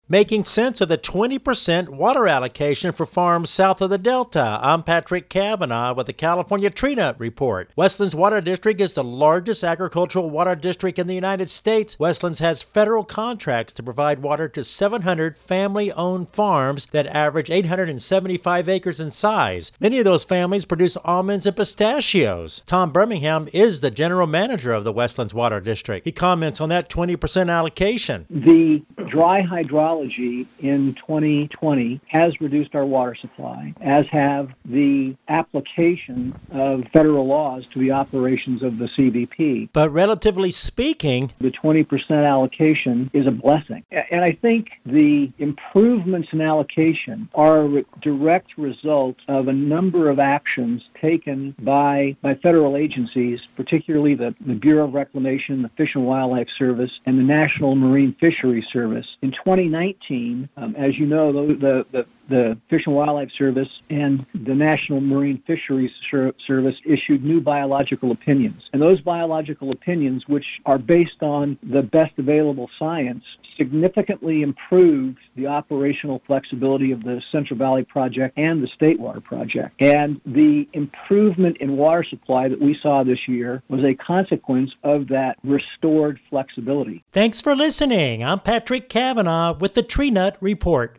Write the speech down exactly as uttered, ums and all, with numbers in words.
Making sense of the twenty percent water allocation for farms south of the Delta. I'm Patrick Cavanaugh with the California Tree Nut Report. Westlands Water District is the largest agricultural water district in the United States. Westlands has federal contracts to provide water to seven hundred family-owned farms that average eight hundred seventy-five acres in size. Many of those families produce almonds and pistachios. Tom Birmingham is the general manager of the Westlands Water District. He comments on that twenty percent allocation. The dry hydrology in twenty twenty has reduced our water supply, as have the application of federal laws to the operations of the C B P. But relatively speaking, the twenty percent allocation is a blessing. And I think the improvements in allocation are a direct result of a number of actions taken by, by federal agencies, particularly the, the Bureau of Reclamation, the Fish and Wildlife Service, and the National Marine Fisheries Service. In twenty nineteen, um, as you know, the, the, the The Fish and Wildlife Service and the National Marine Fisheries Service issued new biological opinions. And those biological opinions, which are based on the best available science, significantly improved the operational flexibility of the Central Valley Project and the State Water Project. And the improvement in water supply that we saw this year was a consequence of that restored flexibility. Thanks for listening. I'm Patrick Cavanaugh with the Tree Nut Report.